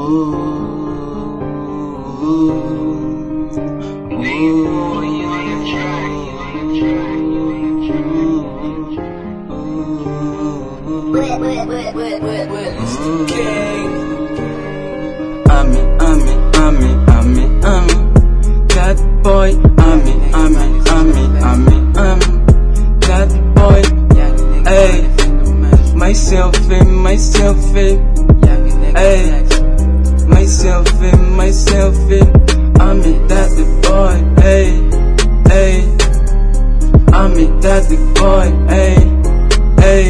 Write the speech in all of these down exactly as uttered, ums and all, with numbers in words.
Ami, Ami, Ami, Ami, Ami, that boy, Ami, Ami, Ami, Ami, Ami, that boy, hey, myself in, myself in, hey, myself in, myself in, Ami, that boy, hey, hey, Ami, that boy, hey, hey,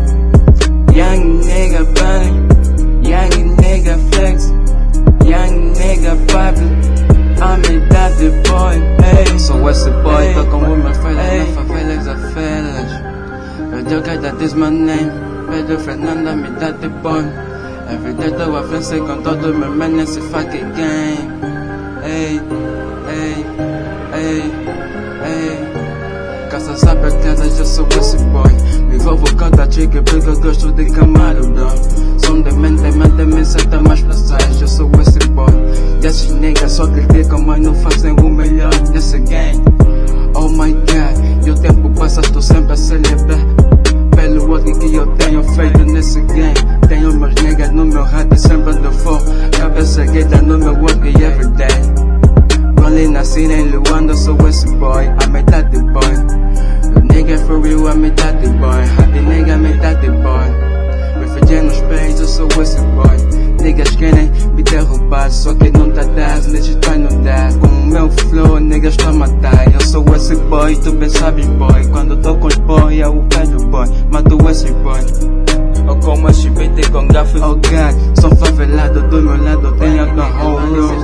young nigga bang, young nigga flex, young nigga poppin', I'm a daddy boy, hey. So esse boy, tô com uma feeling, na favelas a feeling. Radio guy, that is my name. Radio Fernanda, me daddy boy. Every day tô a frente com todo meu man nesse fucking game. Hey, hey, hey, hey. Caça sabe a casa, já sou esse boy. Me envolvo com a chica porque eu gosto de camarão. Som de mente, mente me senta mais pra trás. Eu sou esse boy. E esses niggas só criticam, mas não fazem o melhor desse game. Oh my god, e o tempo passa, estou sempre a celebrar pelo work que eu tenho feito nesse game. Tenho meus niggas no meu rádio, sempre ando for. Cabeça erguida no meu work everyday. Rolling na cena em Luanda, sou esse boy. I'm a daddy boy. You nigga for real, I'm a daddy boy. Happy nigga, I'm a daddy boy. Refugee nos pés, eu sou esse boy. Niggas querem me derrubar, só que não tá das, niggas vai não dar. Com o meu flow, niggas estão a matar. Eu sou esse boy, tu bem sabes boy. Quando tô com os boy, é o velho boy. Mato esse boy. Ou como esse beat com gafe. Oh god, sou favelado, do meu lado tem a gun whole room.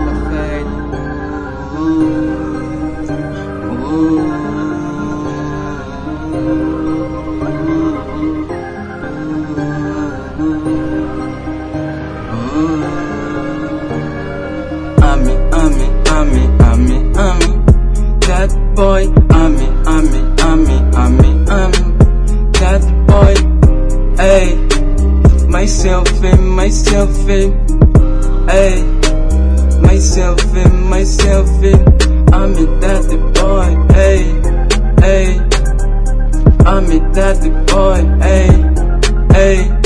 Ami, Ami, Ami, Ami, Ami, that boy, Ami, Ami, Ami, Ami, Ami, that boy, hey, myself in, myself in, hey, myself in, myself in, Ami, that boy, hey, hey, Ami, that boy, hey, hey.